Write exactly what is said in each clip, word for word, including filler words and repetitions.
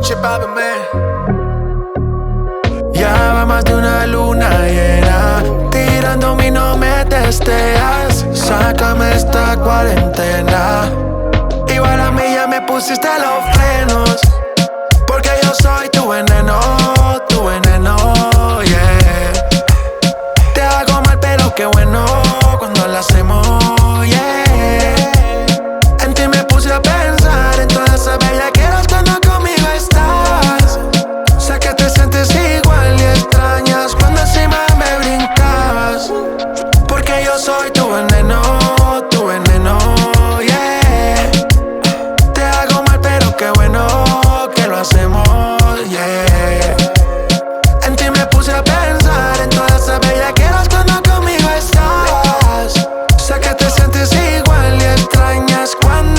Ya va más de una luna llena, tirando mi no me testeas. Sácame esta cuarentena. Igual a mí ya me pusiste los frenos, porque yo soy tu veneno, tu veneno, yeah. Te hago mal pero qué bueno cuando lo hacemos, yeah. En ti me puse a pensar en todas esas bellaqueras cuando conmigo estás. Sé que te sientes igual y extrañas cuando encima me brincabas, porque yo soy tu veneno, tu veneno, yeah. Te hago mal pero qué bueno que lo hacemos, yeah. En ti me puse a pensar en todas esas bellaqueras cuando conmigo estás. Sé que te sientes igual y extrañas cuando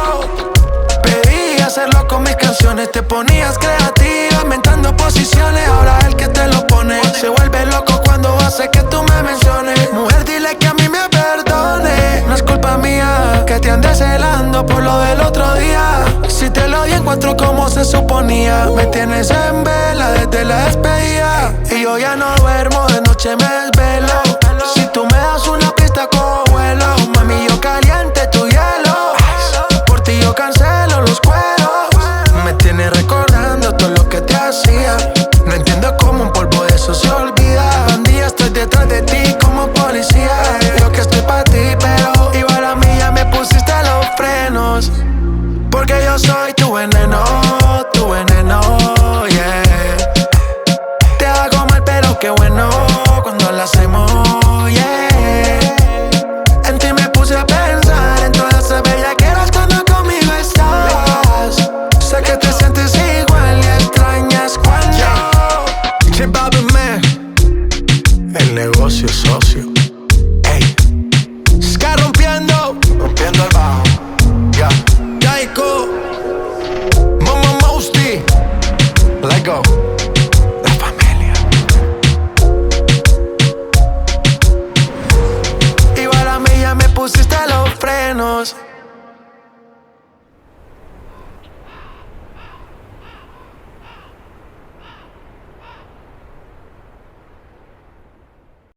pedí hacerlo con mis canciones. Te ponías creativa, inventando posiciones. Ahora el que te lo pone se vuelve loco cuando hace que tú me menciones. Mujer, dile que a mí me perdone. No es culpa mía que te andes celando por lo del otro día. Si te lo di encuentro como se suponía. Me tienes en vela desde la despedida, y yo ya no duermo, de noche me desvelo. Si tú me das una pista cojo vuelo. Mami, yo caliente tu hielo. Por ti yo cancelo los cueros. Me tienes recordando todo lo que te hacía. No entiendo cómo un polvo de eso se olvida. Bandía, estoy detrás de ti como policía. Yo que estoy pa' ti, pero igual a mí ya me pusiste los frenos, porque yo soy tu veneno, tu veneno, yeah. Te hago mal pero qué bueno cuando lo hacemos, yeah. En ti me puse a pensar en todas esas bellaqueras cuando conmigo estás. Sé que te sientes igual y extrañas cuando J Balvin, man. El negocio socio. Ey, Ska rompiendo, rompiendo el bajo, ya. Yaiko, Mama Mosty, let go. La familia. Igual a mí ya me pusiste los frenos,